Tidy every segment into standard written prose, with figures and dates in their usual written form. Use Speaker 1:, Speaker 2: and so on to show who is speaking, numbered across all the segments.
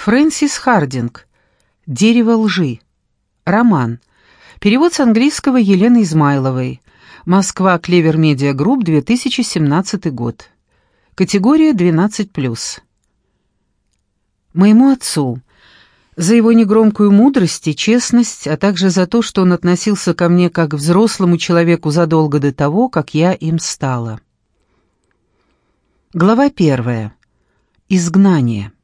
Speaker 1: Фрэнсис Хардинг. «Дерево лжи». Роман. Перевод с английского Елены Измайловой. Москва, Клевер Медиа Групп, 2017 год. Категория 12+. Моему отцу за его негромкую мудрость и честность, а также за то, что он относился ко мне как к взрослому человеку задолго до того, как я им стала. Глава 1. Изгнание.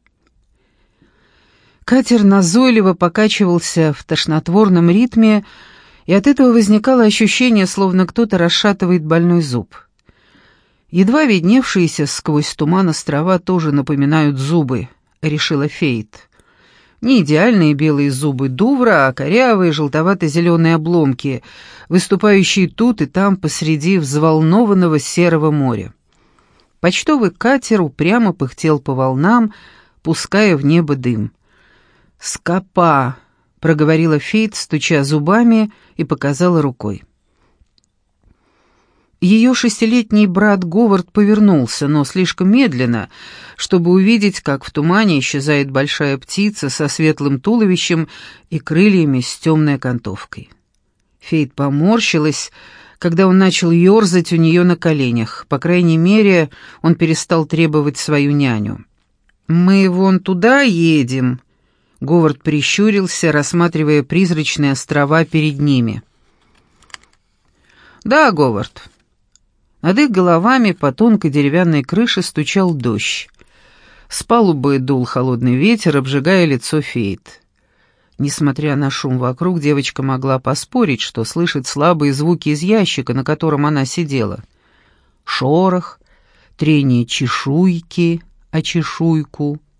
Speaker 1: Катер назойливо покачивался в тошнотворном ритме, и от этого возникало ощущение, словно кто-то расшатывает больной зуб. Едва видневшиеся сквозь туман острова тоже напоминают зубы, решила Фейт. Не идеальные белые зубы Дувра, а корявые желтовато-зеленые обломки, выступающие тут и там посреди взволнованного серого моря. Почтовый катер упрямо пыхтел по волнам, пуская в небо дым. «Скопа!» — проговорила Фейт, стуча зубами, и показала рукой. Ее 6-летний брат Говард повернулся, но слишком медленно, чтобы увидеть, как в тумане исчезает большая птица со светлым туловищем и крыльями с темной окантовкой. Фейт поморщилась, когда он начал ерзать у нее на коленях. По крайней мере, он перестал требовать свою няню. «Мы вон туда едем», — Говард прищурился, рассматривая призрачные острова перед ними. «Да, Говард». Над их головами по тонкой деревянной крыше стучал дождь. С палубы дул холодный ветер, обжигая лицо Фейт. Несмотря на шум вокруг, девочка могла поспорить, что слышит слабые звуки из ящика, на котором она сидела. Шорох, трение чешуйки о чешуйку,